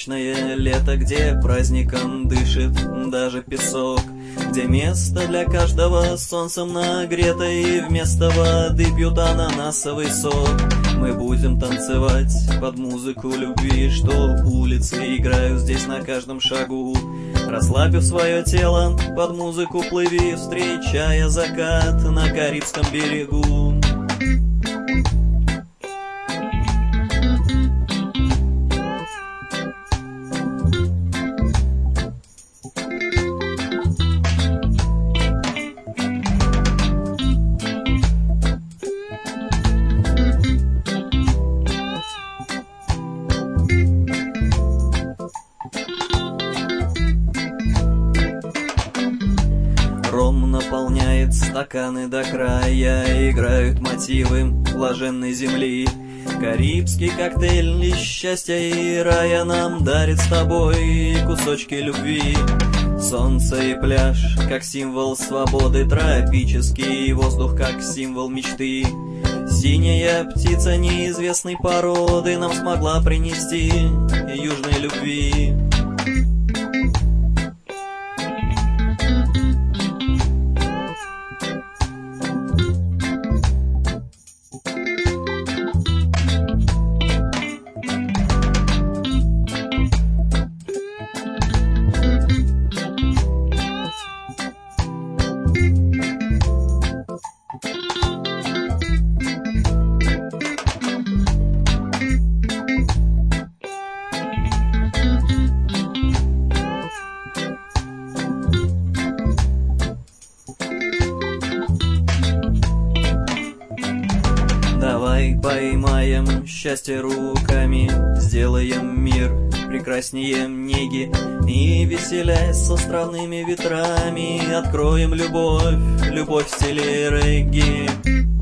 вечное лето, где праздником дышит даже песок, где место для каждого солнцем нагрето, и вместо воды пьют ананасовый сок. Мы будем танцевать под музыку любви, что улицы играют здесь на каждом шагу. Расслабив свое тело, под музыку плыви, встречая закат на Карибском берегу. Ром наполняет стаканы до края, играют мотивы блаженной земли. Карибский коктейль из счастья и рая нам дарит с тобой кусочки любви. Солнце и пляж, как символ свободы, тропический воздух, как символ мечты. Синяя птица неизвестной породы нам смогла принести южной любви. Давай поймаем счастье руками, сделаем мир прекраснее неги, и, веселясь с островными ветрами, откроем любовь, любовь в стиле регги.